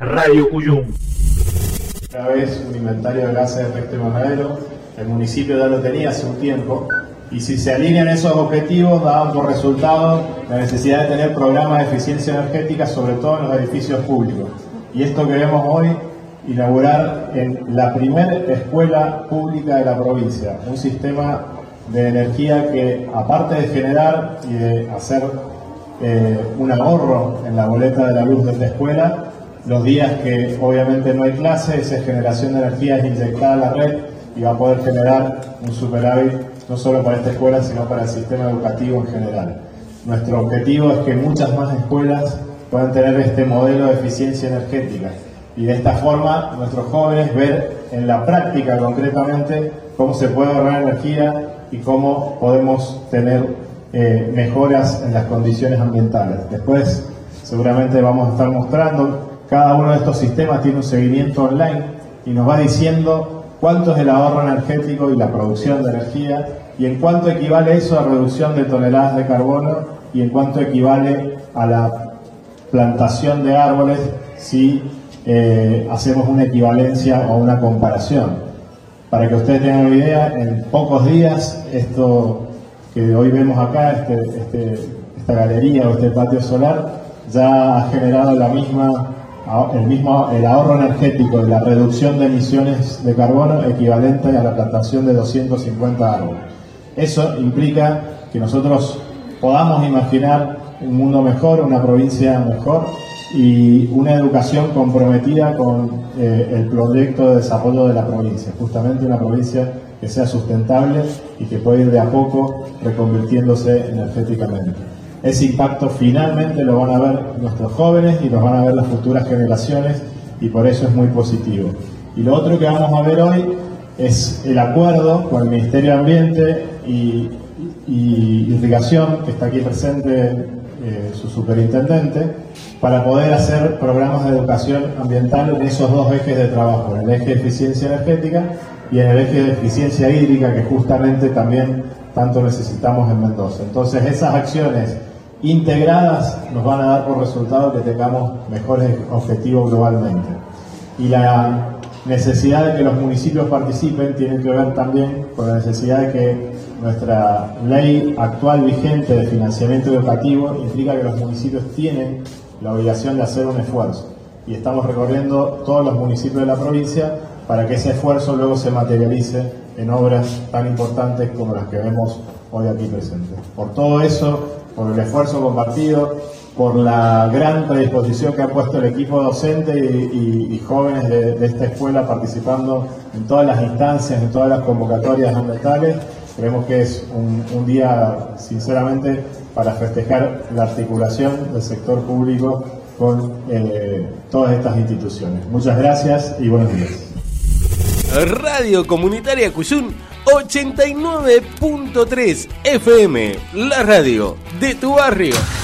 Radio Cuyum. Una vez un inventario de gases de efecto invernadero, el municipio ya lo tenía hace un tiempo, y si se alinean esos objetivos, daban por resultado la necesidad de tener programas de eficiencia energética, sobre todo en los edificios públicos. Y esto que vemos hoy, inaugurar en la primera escuela pública de la provincia, un sistema de energía que, aparte de generar y de hacer un ahorro en la boleta de la luz de esta escuela, los días que obviamente no hay clase, esa generación de energía es inyectada a la red y va a poder generar un superávit no solo para esta escuela, sino para el sistema educativo en general. Nuestro objetivo es que muchas más escuelas puedan tener este modelo de eficiencia energética y de esta forma nuestros jóvenes ver en la práctica concretamente cómo se puede ahorrar energía y cómo podemos tener mejoras en las condiciones ambientales. Después seguramente vamos a estar mostrando, cada uno de estos sistemas tiene un seguimiento online y nos va diciendo cuánto es el ahorro energético y la producción de energía y en cuánto equivale eso a reducción de toneladas de carbono y en cuánto equivale a la plantación de árboles si hacemos una equivalencia o una comparación. Para que ustedes tengan una idea, en pocos días esto que hoy vemos acá, esta galería o este patio solar, ya ha generado el ahorro energético y la reducción de emisiones de carbono equivalente a la plantación de 250 árboles. Eso implica que nosotros podamos imaginar un mundo mejor, una provincia mejor y una educación comprometida con el proyecto de desarrollo de la provincia, justamente una provincia que sea sustentable y que pueda ir de a poco reconvirtiéndose energéticamente. Ese impacto finalmente lo van a ver nuestros jóvenes y lo van a ver las futuras generaciones y por eso es muy positivo. Y lo otro que vamos a ver hoy es el acuerdo con el Ministerio de Ambiente y Irrigación, que está aquí presente su superintendente, para poder hacer programas de educación ambiental en esos dos ejes de trabajo, en el eje de eficiencia energética y en el eje de eficiencia hídrica, que justamente también tanto necesitamos en Mendoza. Entonces esas acciones integradas nos van a dar por resultado que tengamos mejores objetivos globalmente. Y la necesidad de que los municipios participen tiene que ver también con la necesidad de que nuestra ley actual vigente de financiamiento educativo implica que los municipios tienen la obligación de hacer un esfuerzo. Y estamos recorriendo todos los municipios de la provincia para que ese esfuerzo luego se materialice en obras tan importantes como las que vemos hoy aquí presentes. Por todo eso, por el esfuerzo compartido, por la gran predisposición que ha puesto el equipo docente y jóvenes de esta escuela participando en todas las instancias, en todas las convocatorias ambientales, creemos que es un día, sinceramente, para festejar la articulación del sector público con todas estas instituciones. Muchas gracias y buenos días. Radio Comunitaria Cuyum 89.3 FM, la radio de tu barrio.